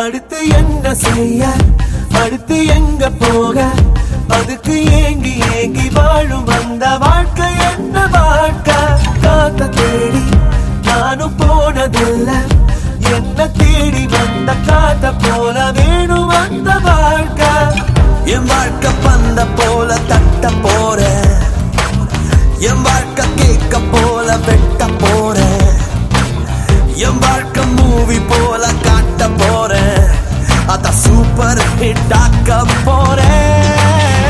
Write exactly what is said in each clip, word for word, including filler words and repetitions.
அடுத்து என்ன செய்ய, அடுத்து எங்க போக, அதுக்கு ஏங்கி ஏங்கி வாழும் அந்த வாழ்க்கை என்ன வாழ்க்கை? காத்த தேடி நானும் போனதில்லை, என்ன தேடி வந்த காத்த போல வேணும் அந்த வாழ்க்கை. என் வாழ்க்கை பந்த போல தட்ட போறேன், என் வாழ்க்கை கேட்க போல வெட்ட போறேன், என் வாழ்க்கை மூவி போல காட்ட போறேன், அத சூப்பர் ஹிட் ஆக்க போறேன்.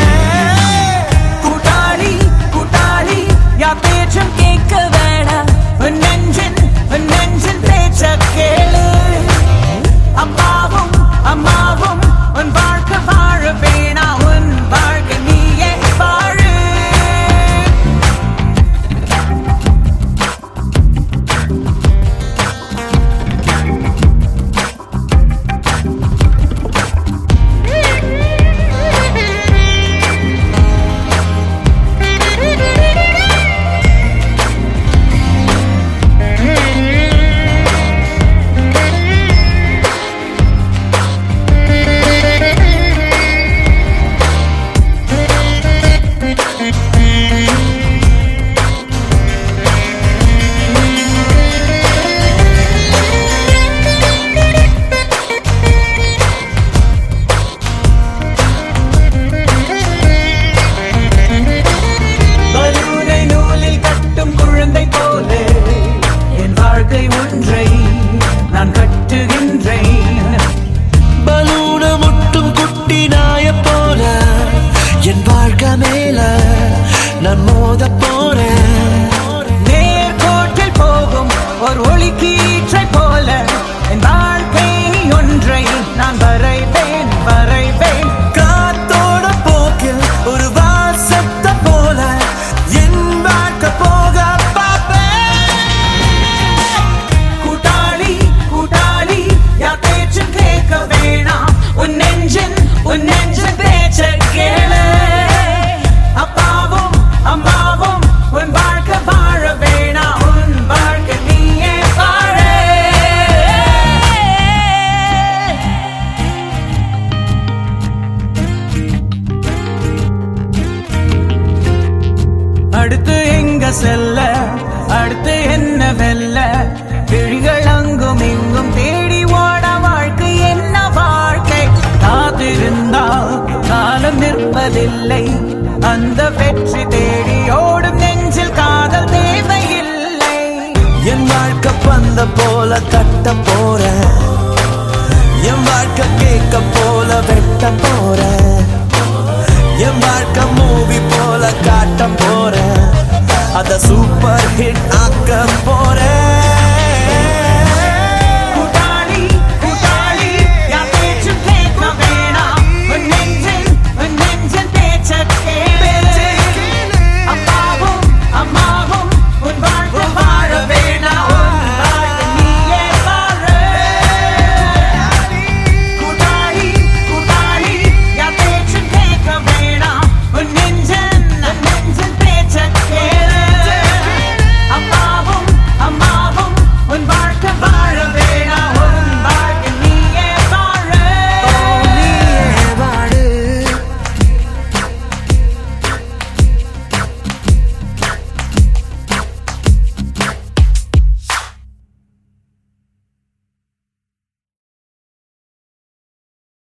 கூட்டாளி கூட்டாளி யா பேச்சும் கேட்க வேணாம், உன் நெஞ்சின் உன் நெஞ்சின் பேச்ச கேளு. அம்மாவும் அம்மாவும் உன் வாழ்க்கை வாழ வேணா, உன் வாழ்க்கை நீயே வாழு. நான் மோத போறேன், நேர்கோட்டில் போகும் ஒரு ஒளி கீற்றை போல என் வாழ்க்கை ஒன்றை நான் வரைவேன் வரைவேன். காத்தோட போக்கில் ஒரு வாசத்தை போல என் வாழ்க்கை போக பார்ப்பேன். கூட்டாளி கூட்டாளி யா பேச்சும் கேட்க வேணாம், உன் நெஞ்சின் உன் நெஞ்சின் பேச்ச கேளு. அப்பாவும் அம்மாவும் உன் வாழ்க்கை வாழ வேணா, உன் வாழ்க்கை நீயே வாழ. அடுத்து எங்க செல்ல, அடுத்து என்ன வெல்ல, விழிகள் அங்கும் இங்கும் தேடி ஓட வாழ்க்கை என்ன வாழ்க்கை? காத்திருந்தால் காலம் நிற்பதில்லை, அந்த வெற்றி தேடி ஓடும் நெஞ்சில் காதல் தேவையில்லை. என் வாழ்க்கை பந்த போல தட்ட போறேன், என் வாழ்க்கை கேட்க போல வெட்ட போறேன், என் வாழ்க்கை மூவி போல காட்ட போறேன், அத சூப்பர் ஹிட் ஆக்க போறேன்.